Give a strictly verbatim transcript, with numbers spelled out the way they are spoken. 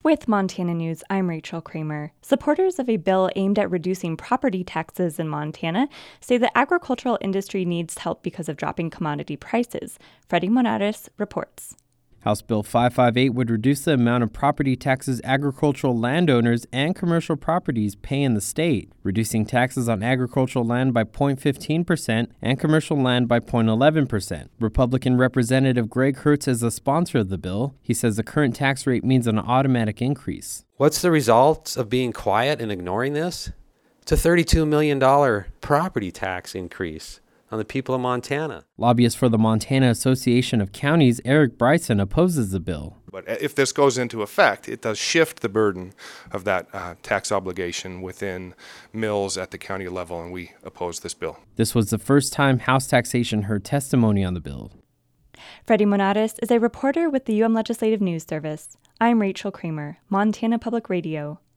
With Montana News, I'm Rachel Kramer. Supporters of a bill aimed at reducing property taxes in Montana say the agricultural industry needs help because of dropping commodity prices. Freddie Monares reports. House Bill five fifty-eight would reduce the amount of property taxes agricultural landowners and commercial properties pay in the state, reducing taxes on agricultural land by zero point one five percent and commercial land by zero point one one percent. Republican Representative Greg Hertz is a sponsor of the bill. He says the current tax rate means an automatic increase. What's the result of being quiet and ignoring this? It's a thirty-two million dollars property tax increase on the people of Montana. Lobbyist for the Montana Association of Counties, Eric Bryson, opposes the bill. But if this goes into effect, it does shift the burden of that uh, tax obligation within mills at the county level, and we oppose this bill. This was the first time House taxation heard testimony on the bill. Freddie Monares is a reporter with the U M Legislative News Service. I'm Rachel Kramer, Montana Public Radio.